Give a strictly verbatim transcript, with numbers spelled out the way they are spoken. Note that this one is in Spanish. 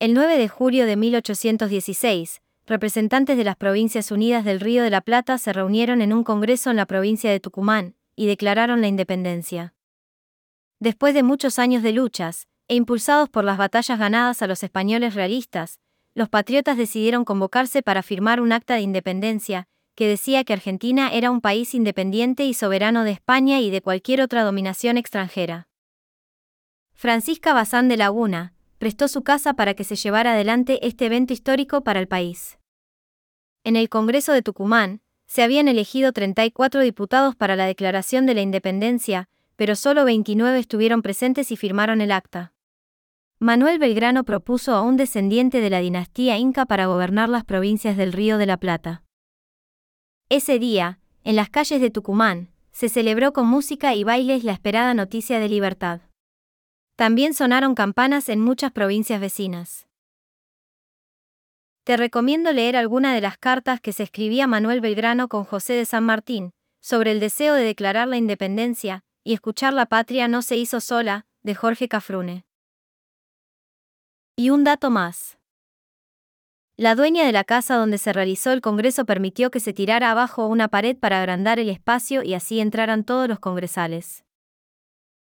El nueve de julio de mil ochocientos dieciséis, representantes de las Provincias Unidas del Río de la Plata se reunieron en un congreso en la provincia de Tucumán, y declararon la independencia. Después de muchos años de luchas, e impulsados por las batallas ganadas a los españoles realistas, los patriotas decidieron convocarse para firmar un acta de independencia, que decía que Argentina era un país independiente y soberano de España y de cualquier otra dominación extranjera. Francisca Bazán de Laguna prestó su casa para que se llevara adelante este evento histórico para el país. En el Congreso de Tucumán, se habían elegido treinta y cuatro diputados para la declaración de la independencia, pero solo veintinueve estuvieron presentes y firmaron el acta. Manuel Belgrano propuso a un descendiente de la dinastía inca para gobernar las provincias del Río de la Plata. Ese día, en las calles de Tucumán, se celebró con música y bailes la esperada noticia de libertad. También sonaron campanas en muchas provincias vecinas. Te recomiendo leer alguna de las cartas que se escribía Manuel Belgrano con José de San Martín, sobre el deseo de declarar la independencia, y escuchar La patria no se hizo sola, de Jorge Cafrune. Y un dato más. La dueña de la casa donde se realizó el congreso permitió que se tirara abajo una pared para agrandar el espacio y así entraran todos los congresales.